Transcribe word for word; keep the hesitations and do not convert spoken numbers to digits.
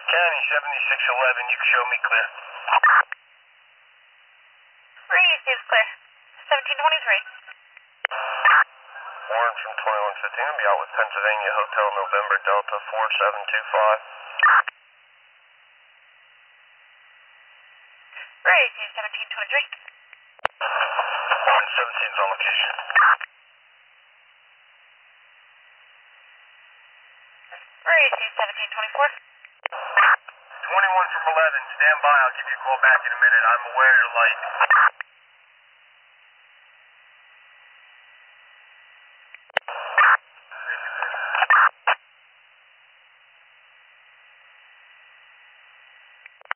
County seventy-six eleven, you can show me clear. Radius is clear. seventeen twenty-three. Warren from twenty-one fifteen, I'll be out with Pennsylvania Hotel November Delta four seven two five. Radius is seventeen twenty-three. Warren seventeen's on location. Radius is seventeen twenty-four. twenty-one from eleven, stand by, I'll give you a call back in a minute. I'm aware you're late.